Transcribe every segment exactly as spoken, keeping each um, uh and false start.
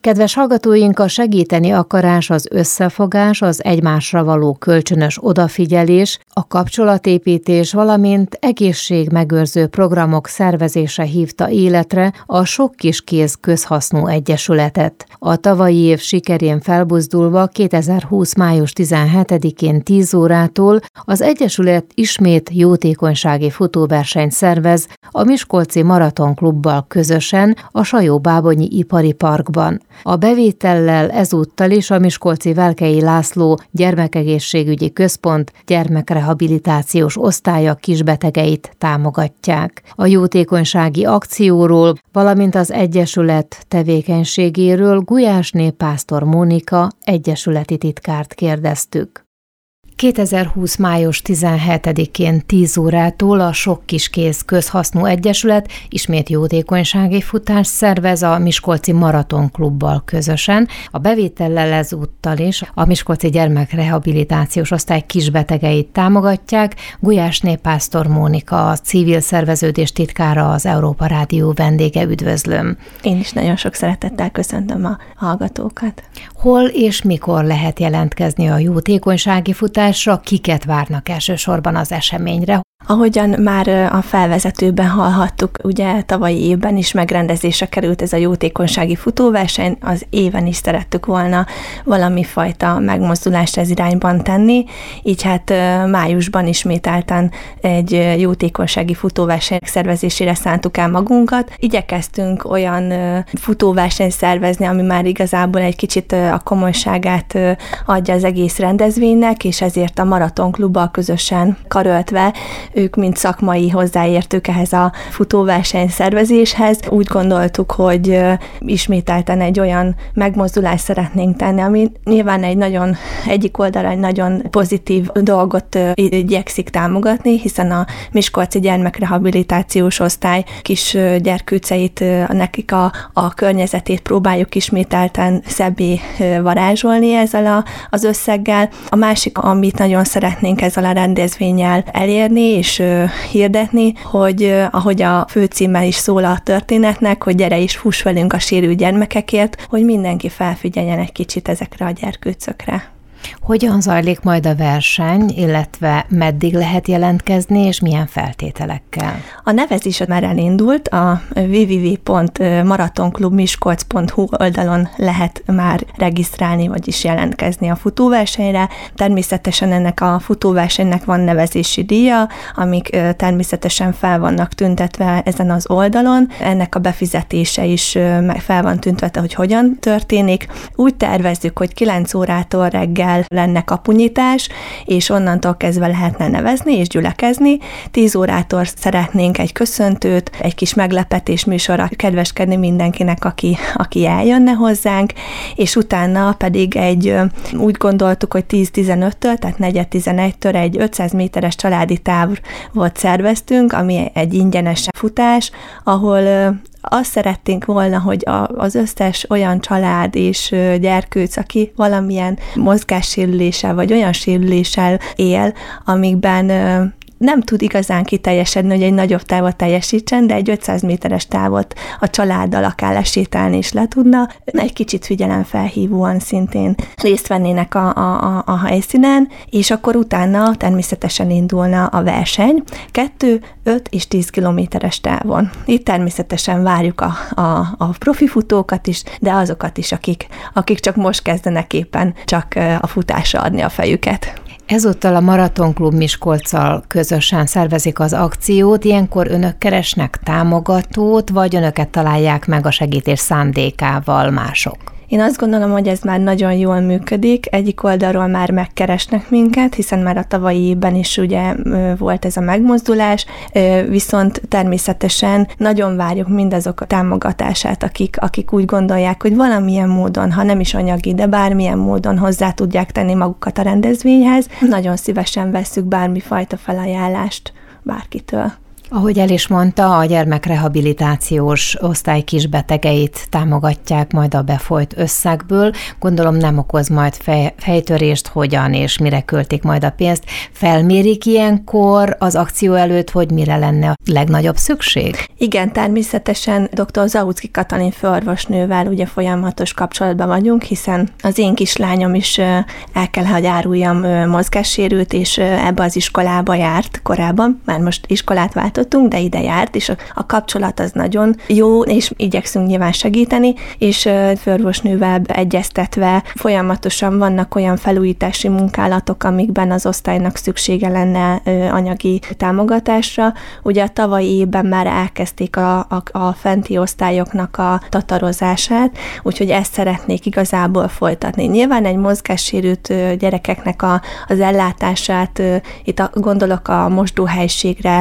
Kedves hallgatóink, a segíteni akarás, az összefogás, az egymásra való kölcsönös odafigyelés, a kapcsolatépítés, valamint egészségmegőrző programok szervezése hívta életre a Sok Kis Kéz Közhasznú Egyesületet. A tavalyi év sikerén felbuzdulva kétezer-húsz. május tizenhetedikén tíz órától az Egyesület ismét jótékonysági futóversenyt szervez a Miskolci Maratonklubbal közösen a Sajó-Bábonyi Ipari Parkban. A bevétellel ezúttal is a Miskolci Velkei László Gyermekegészségügyi Központ gyermekrehabilitációs osztálya kisbetegeit támogatják. A jótékonysági akcióról, valamint az Egyesület tevékenységéről Gulyásné Pásztor Mónika egyesületi titkárt kérdeztük. kétezer-húsz. május tizenhetedikén tíz órától a Sok Kis Kéz Közhasznú Egyesület ismét jótékonysági futást szervez a Miskolci Maratonklubbal közösen. A bevétellel ezúttal is a Miskolci Gyermekrehabilitációs Osztály kisbetegeit támogatják. Gulyásné Pásztor Mónika, a civil szerveződés titkára, az Európa Rádió vendége, üdvözlöm. Én is nagyon sok szeretettel köszöntöm a hallgatókat. Hol és mikor lehet jelentkezni a jótékonysági futásra? Kiket várnak elsősorban az eseményre? Ahogyan már a felvezetőben hallhattuk, ugye tavalyi évben is megrendezésre került ez a jótékonysági futóverseny, az éven is szerettük volna valami fajta megmozdulást ez irányban tenni, így hát májusban ismételten egy jótékonysági futóverseny szervezésére szántuk el magunkat. Igyekeztünk olyan futóversenyt szervezni, ami már igazából egy kicsit a komolyságát adja az egész rendezvénynek, és ezért a Maratonklubbal közösen karöltve ők mint szakmai hozzáértők ehhez a futóverseny szervezéshez. Úgy gondoltuk, hogy ismételten egy olyan megmozdulást szeretnénk tenni, ami nyilván egy nagyon, egyik oldalra egy nagyon pozitív dolgot igyekszik támogatni, hiszen a Miskolci Gyermekrehabilitációs Osztály kis gyerkőceit, nekik a, a környezetét próbáljuk ismételten szebbé varázsolni ezzel a, az összeggel. A másik, amit nagyon szeretnénk ezzel a rendezvénnyel elérni, és hirdetni, hogy ahogy a főcímmel is szól a történetnek, hogy gyere is fuss velünk a sérült gyermekekért, hogy mindenki felfigyeljen egy kicsit ezekre a gyerkőcökre. Hogyan zajlik majd a verseny, illetve meddig lehet jelentkezni, és milyen feltételekkel? A nevezés már elindult, a double-u double-u double-u pont maratonklubmiskolc pont hu oldalon lehet már regisztrálni, vagyis jelentkezni a futóversenyre. Természetesen ennek a futóversenynek van nevezési díja, amik természetesen fel vannak tüntetve ezen az oldalon. Ennek a befizetése is fel van tüntetve, hogy hogyan történik. Úgy tervezzük, hogy kilenc órától reggel lenne kapunyítás, és onnantól kezdve lehetne nevezni és gyülekezni. tíz órától szeretnénk egy köszöntőt, egy kis meglepetés műsorra kedveskedni mindenkinek, aki, aki eljönne hozzánk, és utána pedig egy, úgy gondoltuk, hogy tíz-tizenöttől, tehát negyed tizenegytől egy ötszáz méteres családi távot szerveztünk, ami egy ingyenes futás, ahol azt szeretnénk volna, hogy az összes olyan család és gyerkőc, aki valamilyen mozgássérüléssel vagy olyan sérüléssel él, amikben nem tud igazán kiteljesedni, hogy egy nagyobb távot teljesítsen, de egy ötszáz méteres távot a családdal akár lesétálni is le tudna. Egy kicsit figyelemfelhívóan szintén részt vennének a, a, a helyszínen, és akkor utána természetesen indulna a verseny kettő, öt és tíz kilométeres távon. Itt természetesen várjuk a, a, a profi futókat is, de azokat is, akik, akik csak most kezdenek éppen csak a futásra adni a fejüket. Ezúttal a Maratonklub Miskolccal közösen szervezik az akciót, ilyenkor önök keresnek támogatót, vagy önöket találják meg a segítés szándékával mások? Én azt gondolom, hogy ez már nagyon jól működik. Egyik oldalról már megkeresnek minket, hiszen már a tavalyi évben is ugye volt ez a megmozdulás, viszont természetesen nagyon várjuk mindazok a támogatását, akik, akik úgy gondolják, hogy valamilyen módon, ha nem is anyagi, de bármilyen módon hozzá tudják tenni magukat a rendezvényhez. Nagyon szívesen vesszük bármifajta felajánlást bárkitől. Ahogy el is mondta, a gyermekrehabilitációs osztály kisbetegeit támogatják majd a befolyt összegből. Gondolom nem okoz majd fej, fejtörést, hogyan és mire költik majd a pénzt. Felmérik ilyenkor az akció előtt, hogy mire lenne a legnagyobb szükség? Igen, természetesen dr. Zaucki Katalin főorvosnővel ugye folyamatos kapcsolatban vagyunk, hiszen az én kislányom is el kell, hogy áruljam, mozgássérült, és ebbe az iskolába járt korábban, már most iskolát váltottunk, de ide járt, és a, a kapcsolat az nagyon jó, és igyekszünk nyilván segíteni, és főorvosnővel egyeztetve folyamatosan vannak olyan felújítási munkálatok, amikben az osztálynak szüksége lenne anyagi támogatásra. Ugye a tavalyi évben már elkezdték a, a, a fenti osztályoknak a tatarozását, úgyhogy ezt szeretnék igazából folytatni. Nyilván egy mozgássérült gyerekeknek a, az ellátását, itt a, gondolok a mosdóhelységre,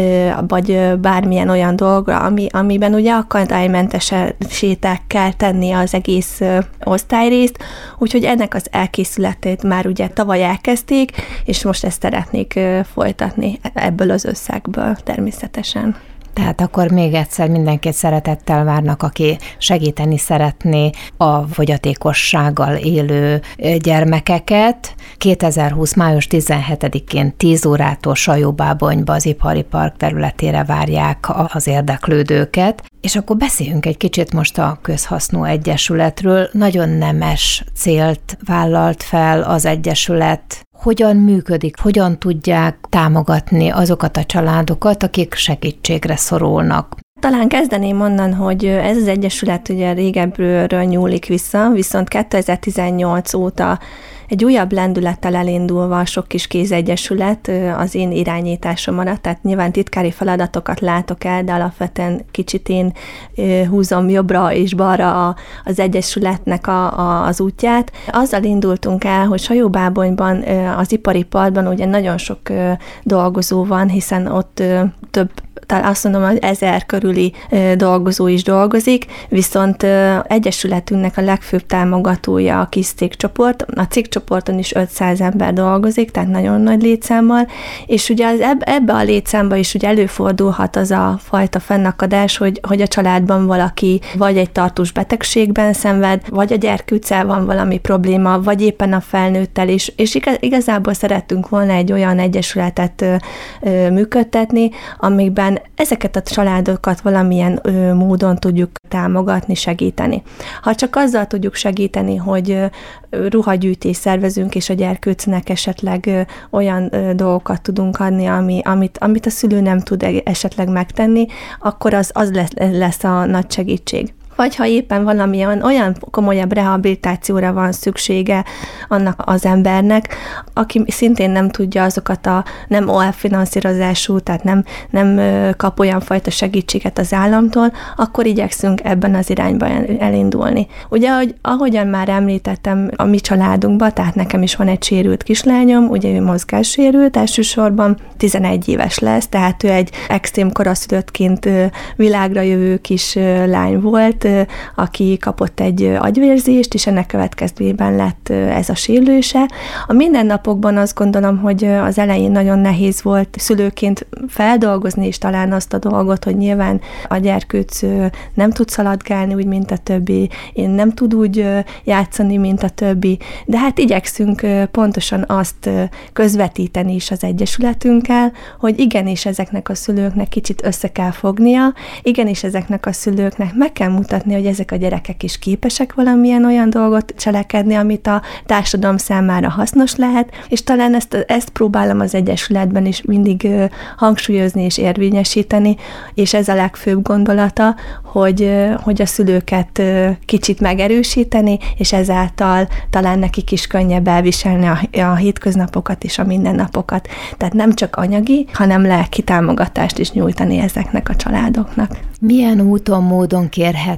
vagy bármilyen olyan dolgra, ami, amiben ugye akadálymentesíteni kell tenni az egész osztályrészt, úgyhogy ennek az elkészületét már ugye tavaly elkezdték, és most ezt szeretnék folytatni ebből az összegből természetesen. Tehát akkor még egyszer mindenkit szeretettel várnak, aki segíteni szeretné a fogyatékossággal élő gyermekeket. kétezer-húsz. május tizenhetedikén tíz órától Sajóbábonyba az Ipari Park területére várják az érdeklődőket. És akkor beszéljünk egy kicsit most a Közhasznú Egyesületről. Nagyon nemes célt vállalt fel az Egyesület. Hogyan működik, hogyan tudják támogatni azokat a családokat, akik segítségre szorulnak? Talán kezdeném onnan, hogy ez az egyesület ugye régebbről nyúlik vissza, viszont kétezer-tizennyolc óta egy újabb lendülettel elindulva a Sok Kis Kéz Egyesület az én irányításom alatt, tehát nyilván titkári feladatokat látok el, de alapvetően kicsit én húzom jobbra és balra az egyesületnek a, a, az útját. Azzal indultunk el, hogy Sajóbábonyban az Ipari Parkban ugye nagyon sok dolgozó van, hiszen ott több, talán azt mondom, hogy ezer körüli dolgozó is dolgozik, viszont egyesületünknek a legfőbb támogatója a kis cégcsoport. A cégcsoporton is ötszáz ember dolgozik, tehát nagyon nagy létszámmal, és ugye az eb- ebbe a létszámba is ugye előfordulhat az a fajta fennakadás, hogy, hogy a családban valaki vagy egy tartós betegségben szenved, vagy a gyerkőccel van valami probléma, vagy éppen a felnőttel is, és igazából szerettünk volna egy olyan egyesületet ö, ö, működtetni, amikben ezeket a családokat valamilyen ö, módon tudjuk támogatni, segíteni. Ha csak azzal tudjuk segíteni, hogy ö, ruhagyűjtést szervezünk, és a gyerkőcnek esetleg ö, olyan ö, dolgokat tudunk adni, ami, amit, amit a szülő nem tud esetleg megtenni, akkor az, az lesz, lesz a nagy segítség. Vagy ha éppen valamilyen olyan komolyabb rehabilitációra van szüksége annak az embernek, aki szintén nem tudja azokat a nem o ef finanszírozású, tehát nem, nem kap olyan fajta segítséget az államtól, akkor igyekszünk ebben az irányban elindulni. Ugye, ahogy, ahogyan már említettem a mi családunkban, tehát nekem is van egy sérült kislányom, ugye ő mozgássérült, elsősorban tizenegy éves lesz, tehát ő egy extrém koraszülöttként világra jövő kis lány volt, aki kapott egy agyvérzést, és ennek következtében lett ez a sérülése. A mindennapokban azt gondolom, hogy az elején nagyon nehéz volt szülőként feldolgozni is talán azt a dolgot, hogy nyilván a gyerkőc nem tud szaladgálni úgy, mint a többi, én nem tud úgy játszani, mint a többi, de hát igyekszünk pontosan azt közvetíteni is az egyesületünkkel, hogy igenis ezeknek a szülőknek kicsit össze kell fognia, igenis ezeknek a szülőknek meg kell mutatni, hogy ezek a gyerekek is képesek valamilyen olyan dolgot cselekedni, amit a társadalom számára hasznos lehet, és talán ezt, ezt próbálom az egyesületben is mindig hangsúlyozni és érvényesíteni, és ez a legfőbb gondolata, hogy, hogy a szülőket kicsit megerősíteni, és ezáltal talán nekik is könnyebb elviselni a, a hétköznapokat és a mindennapokat. Tehát nem csak anyagi, hanem lelki támogatást is nyújtani ezeknek a családoknak. Milyen úton, módon kérhet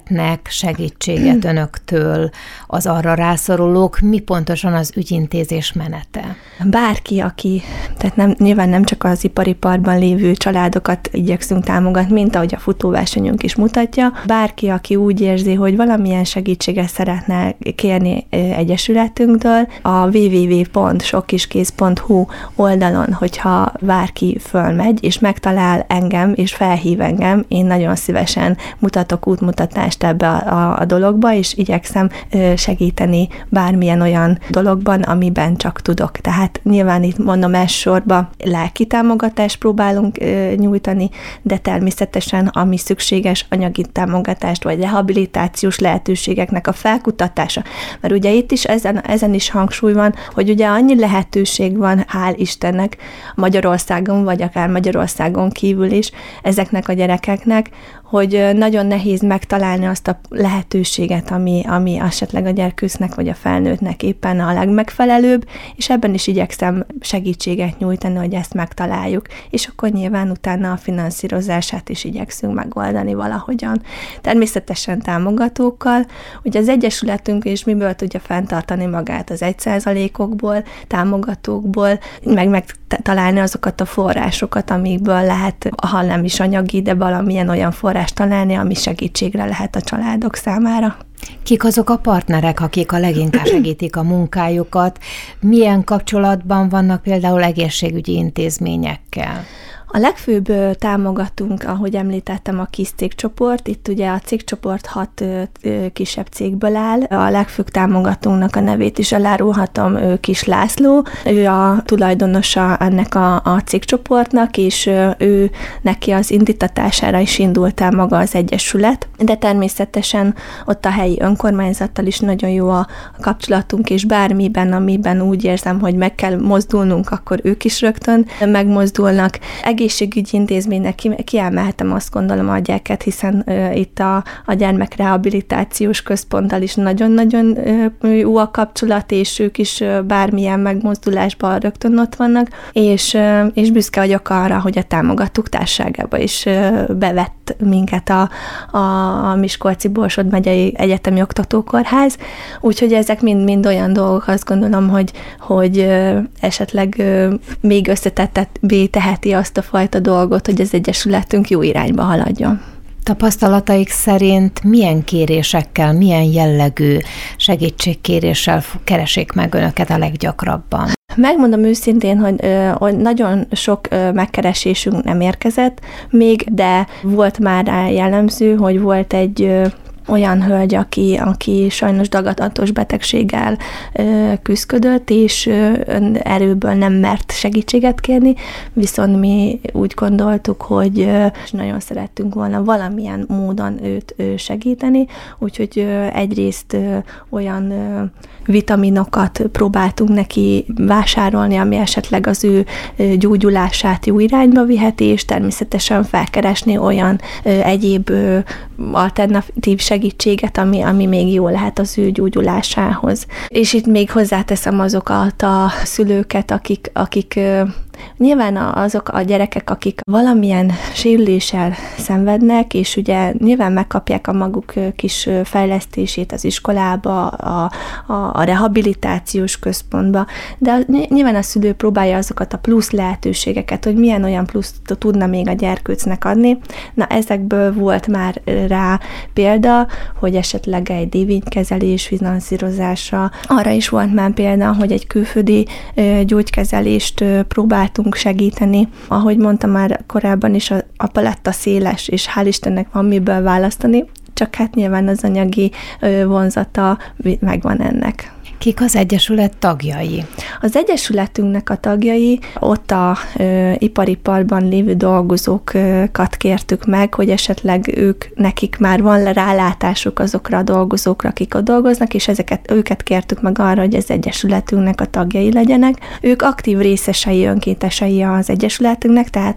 kérhetnek segítséget önöktől az arra rászorulók? Mi pontosan az ügyintézés menete? Bárki, aki, tehát nem, nyilván nem csak az ipariparban lévő családokat igyekszünk támogatni, mint ahogy a futóversenyünk is mutatja. Bárki, aki úgy érzi, hogy valamilyen segítséget szeretne kérni egyesületünktől, a double-u double-u double-u pont sokiskéz pont hu oldalon, hogyha bárki fölmegy, és megtalál engem, és felhív engem, én nagyon szívesen mutatok útmutatást ebbe a, a, a dologba, és igyekszem segíteni bármilyen olyan dologban, amiben csak tudok. Tehát nyilván itt mondom elsősorban lelki támogatást próbálunk nyújtani, de természetesen ami szükséges anyagi támogatást, vagy rehabilitációs lehetőségeknek a felkutatása. Mert ugye itt is ezen, ezen is hangsúly van, hogy ugye annyi lehetőség van, hál' Istennek, Magyarországon, vagy akár Magyarországon kívül is ezeknek a gyerekeknek, hogy nagyon nehéz megtalálni azt a lehetőséget, ami, ami esetleg a gyerkőcnek vagy a felnőttnek éppen a legmegfelelőbb, és ebben is igyekszem segítséget nyújtani, hogy ezt megtaláljuk, és akkor nyilván utána a finanszírozását is igyekszünk megoldani valahogyan. Természetesen támogatókkal, ugye az Egyesületünk is miből tudja fenntartani magát az egy százalékokból, támogatókból, meg megtalálni azokat a forrásokat, amikből lehet, ha nem is anyagi, de valamilyen olyan forrás találni, ami segítségre lehet a családok számára. Kik azok a partnerek, akik a leginkább segítik a munkájukat? Milyen kapcsolatban vannak például egészségügyi intézményekkel? A legfőbb támogatunk, ahogy említettem, a KISZ cégcsoport. Itt ugye a cégcsoport hat kisebb cégből áll. A legfőbb támogatónknak a nevét is elárulhatom, Kis László. Ő a tulajdonosa ennek a, a cégcsoportnak, és ő neki az indítatására is indult el maga az egyesület, de természetesen ott a helyi önkormányzattal is nagyon jó a kapcsolatunk, és bármiben, amiben úgy érzem, hogy meg kell mozdulnunk, akkor ők is rögtön megmozdulnak. Egészségügyi intézménynek kiemelhetem, azt gondolom, a gyereket, hiszen uh, itt a, a gyermekrehabilitációs központtal is nagyon-nagyon uh, jó a kapcsolat, és ők is uh, bármilyen megmozdulásban rögtön ott vannak, és, uh, és büszke vagyok arra, hogy a támogatók társaságába is uh, bevett minket a, a, a Miskolci Borsod megyei egyetemi oktatókórház, úgyhogy ezek mind-mind olyan dolgok, azt gondolom, hogy, hogy uh, esetleg uh, még összetettebbé teheti azt a fajta dolgot, hogy az egyesületünk jó irányba haladjon. Tapasztalataik szerint milyen kérésekkel, milyen jellegű segítségkéréssel keresik meg önöket a leggyakrabban? Megmondom őszintén, hogy, hogy nagyon sok megkeresésünk nem érkezett még, de volt már rá jellemző, hogy volt egy olyan hölgy, aki, aki sajnos daganatos betegséggel ö, küzdködött, és ö, erőből nem mert segítséget kérni, viszont mi úgy gondoltuk, hogy ö, nagyon szerettünk volna valamilyen módon őt ö, segíteni, úgyhogy ö, egyrészt ö, olyan ö, vitaminokat próbáltunk neki vásárolni, ami esetleg az ő ö, gyógyulását jó irányba viheti, és természetesen felkeresni olyan ö, egyéb ö, alternatív segítséget, ami, ami még jó lehet az ő gyógyulásához. És itt még hozzáteszem azokat a szülőket, akik, akik nyilván azok a gyerekek, akik valamilyen sérüléssel szenvednek, és ugye nyilván megkapják a maguk kis fejlesztését az iskolába, a, a, a rehabilitációs központba, de nyilván a szülő próbálja azokat a plusz lehetőségeket, hogy milyen olyan pluszt tudna még a gyerkőcnek adni. Na, ezekből volt már rá példa, hogy esetleg egy dévénykezelés finanszírozása. Arra is volt már példa, hogy egy külföldi gyógykezelést próbáltunk segíteni. Ahogy mondtam már korábban is, a, a paletta széles, és hál' Istennek van miből választani, csak hát nyilván az anyagi vonzata megvan ennek. Kik az Egyesület tagjai? Az Egyesületünknek a tagjai, ott a ö, ipariparban lévő dolgozókat kértük meg, hogy esetleg ők, nekik már van rálátásuk azokra a dolgozókra, akik ott dolgoznak, és ezeket, őket kértük meg arra, hogy az Egyesületünknek a tagjai legyenek. Ők aktív részesei, önkéntesei az Egyesületünknek, tehát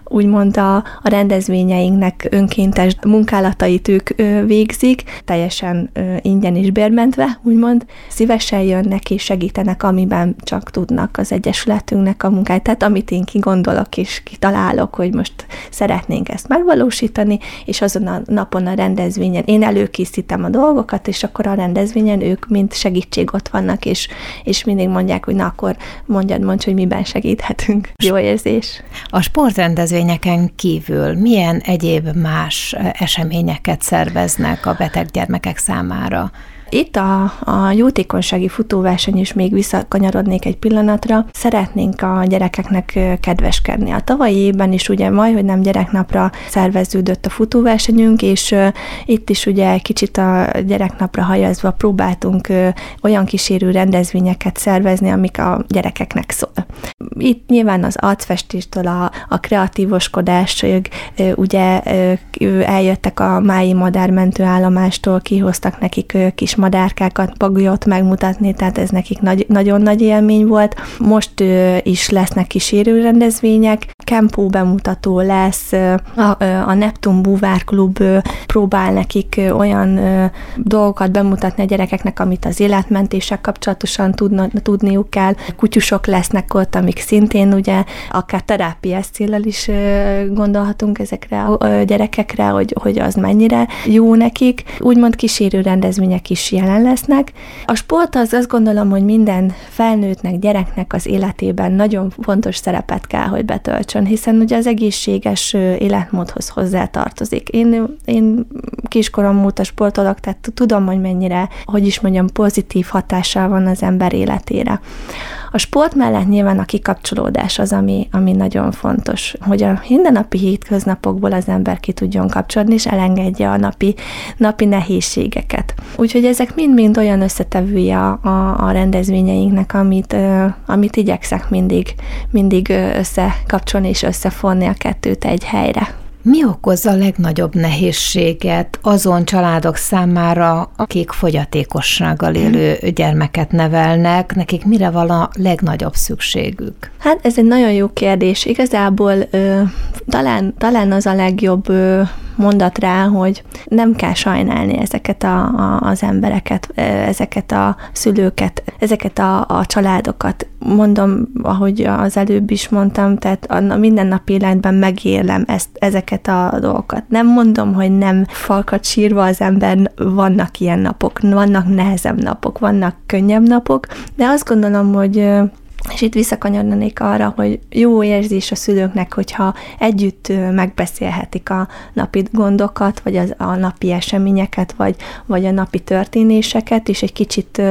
úgymond a, a rendezvényeinknek önkéntes munkálatait ők ö, végzik, teljesen ö, ingyen is bérmentve, úgymond. Szívesen jönnek és segítenek, amiben csak tudnak az Egyesületünknek a munkáját. Tehát amit én kigondolok és kitalálok, hogy most szeretnénk ezt megvalósítani, és azon a napon a rendezvényen én előkészítem a dolgokat, és akkor a rendezvényen ők mind segítség ott vannak, és, és mindig mondják, hogy na akkor mondjad, mondj, hogy miben segíthetünk. Jó érzés. A sportrendezvényeken kívül milyen egyéb más eseményeket szerveznek a beteg gyermekek számára? Itt a, a jótékonysági futóverseny is még visszakanyarodnék egy pillanatra. Szeretnénk a gyerekeknek kedveskedni. A tavalyi évben is ugye majd, hogy nem gyereknapra szerveződött a futóversenyünk, és uh, itt is ugye kicsit a gyereknapra hajazva próbáltunk uh, olyan kísérő rendezvényeket szervezni, amik a gyerekeknek szól. Itt nyilván az arcfestéstől a, a kreatívoskodásig uh, ugye uh, eljöttek a Mályi madármentőállomástól, kihoztak nekik uh, kis madárkákat, bagyot megmutatni, tehát ez nekik nagy, nagyon nagy élmény volt. Most ö, is lesznek kísérő rendezvények, Kempó bemutató lesz, a, a Neptun Búvár Klub ö, próbál nekik ö, olyan ö, dolgokat bemutatni a gyerekeknek, amit az életmentéssel kapcsolatosan tudna, tudniuk kell. Kutyusok lesznek ott, amik szintén ugye akár terápiás céllal is ö, gondolhatunk ezekre a ö, gyerekekre, hogy, hogy az mennyire jó nekik. Úgymond kísérő rendezvények is jelen lesznek. A sport az azt gondolom, hogy minden felnőttnek, gyereknek az életében nagyon fontos szerepet kell, hogy betöltsön, hiszen ugye az egészséges életmódhoz hozzátartozik. Én, én kiskorom óta sportolok, tehát tudom, hogy mennyire, hogy is mondjam, pozitív hatással van az ember életére. A sport mellett nyilván a kikapcsolódás az, ami, ami nagyon fontos, hogy a mindennapi hétköznapokból az ember ki tudjon kapcsolódni, és elengedje a napi, napi nehézségeket. Úgyhogy ezek mind-mind olyan összetevője a, a, a rendezvényeinknek, amit, uh, amit igyekszek mindig, mindig összekapcsolni és összefonni a kettőt egy helyre. Mi okozza a legnagyobb nehézséget azon családok számára, akik fogyatékossággal élő gyermeket nevelnek, nekik mire van a legnagyobb szükségük? Hát ez egy nagyon jó kérdés. Igazából ö, talán, talán az a legjobb ö, mondat rá, hogy nem kell sajnálni ezeket a, a, az embereket, ezeket a szülőket, ezeket a, a családokat. Mondom, ahogy az előbb is mondtam, tehát a mindennapi életben megélem ezt, ezeket a dolgokat. Nem mondom, hogy nem falkat sírva az ember, vannak ilyen napok, vannak nehezebb napok, vannak könnyebb napok, de azt gondolom, hogy és itt visszakanyarodnék arra, hogy jó érzés a szülőknek, hogyha együtt megbeszélhetik a napi gondokat, vagy az, a napi eseményeket, vagy, vagy a napi történéseket, és egy kicsit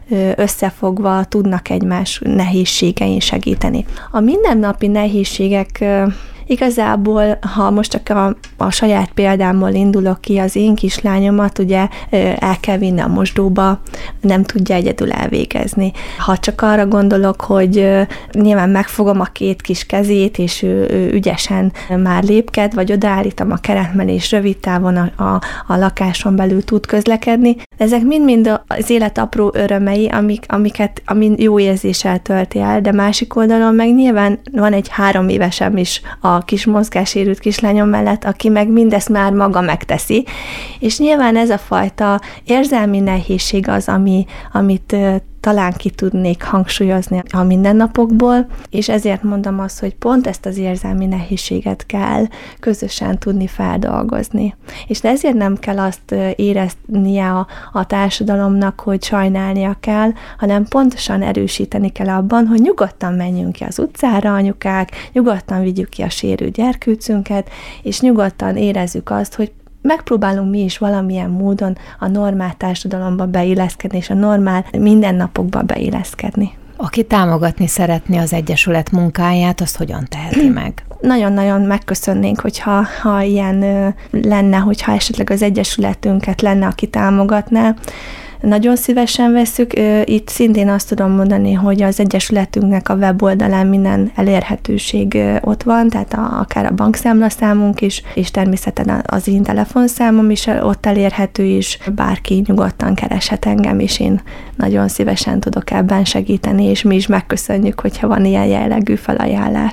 összefogva tudnak egymás nehézségein segíteni. A mindennapi nehézségek igazából, ha most csak a, a saját példámmal indulok ki, az én kislányomat ugye el kell vinni a mosdóba, nem tudja egyedül elvégezni. Ha csak arra gondolok, hogy nyilván megfogom a két kis kezét, és ő, ő ügyesen már lépked, vagy odaállítom a keret mellé, és rövid távon a, a, a lakáson belül tud közlekedni. Ezek mind-mind az élet apró örömei, amik, amiket ami jó érzéssel tölti el, de másik oldalon meg nyilván van egy három évesem is a kis mozgássérült kislányom mellett, aki meg mindezt már maga megteszi. És nyilván ez a fajta érzelmi nehézség az, ami, amit talán ki tudnék hangsúlyozni a mindennapokból, és ezért mondom azt, hogy pont ezt az érzelmi nehézséget kell közösen tudni feldolgozni. És ezért nem kell azt éreznie a, a társadalomnak, hogy sajnálnia kell, hanem pontosan erősíteni kell abban, hogy nyugodtan menjünk ki az utcára, anyukák, nyugodtan vigyük ki a sérült gyerkőcünket, és nyugodtan érezzük azt, hogy megpróbálunk mi is valamilyen módon a normál társadalomba beilleszkedni, és a normál mindennapokba beilleszkedni. Aki támogatni szeretné az Egyesület munkáját, azt hogyan teheti meg? Nagyon-nagyon megköszönnénk, hogyha ha ilyen ö, lenne, hogyha esetleg az Egyesületünket lenne, aki támogatná. Nagyon szívesen vesszük. Itt szintén azt tudom mondani, hogy az Egyesületünknek a weboldalán minden elérhetőség ott van, tehát a, akár a bankszámlaszámunk is, és természetesen az én telefonszámom is ott elérhető is. Bárki nyugodtan kereshet engem, és én nagyon szívesen tudok ebben segíteni, és mi is megköszönjük, hogyha van ilyen jellegű felajánlás.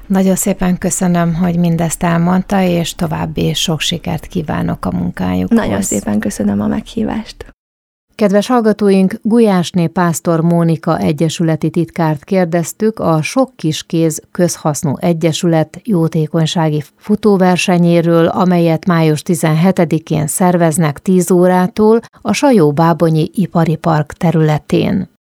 Nagyon szépen köszönöm, hogy mindezt elmondta, és további sok sikert kívánok a munkájukhoz. Nagyon szépen köszönöm a meghívást. Kedves hallgatóink, Gulyásné Pásztor Mónika egyesületi titkárt kérdeztük a Sok Kis Kéz Közhasznú Egyesület jótékonysági futóversenyéről, amelyet május tizenhetedikén szerveznek tíz órától a Sajó-Bábonyi Ipari Park területén.